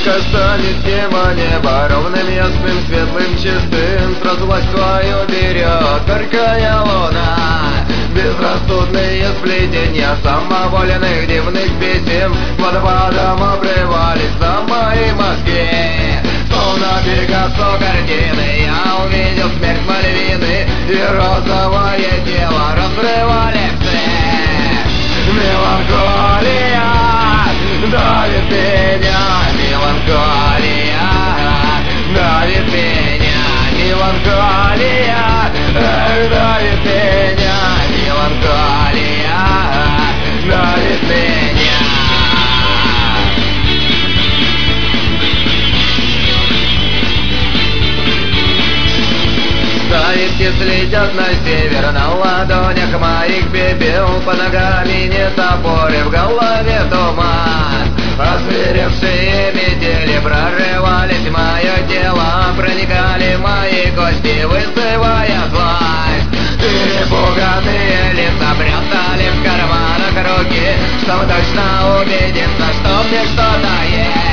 только станет небо ровным, ясным, светлым, чистым, сразу власть свою берет горькая луна. Безрассудные сплетения самоволенных дивных писем водопадом обрывались за мои мозги. Словно Пикассо картины я увидел смерть Мальвины, и розовое тело разрывали вслед. Меланхолия давит меня, меланхолия давит меня, меланхолия давит меня, меланхолия давит меня. Завитки слетят на север, на ладонях моих пепел, под ногами не топоры, в голове туман. Озверевшие метели прорывались в мое тело, проникали в мои кости, вызывая злость. Перепуганные лица прятали в карманах руки, чтобы точно убедиться, что в них что-то есть.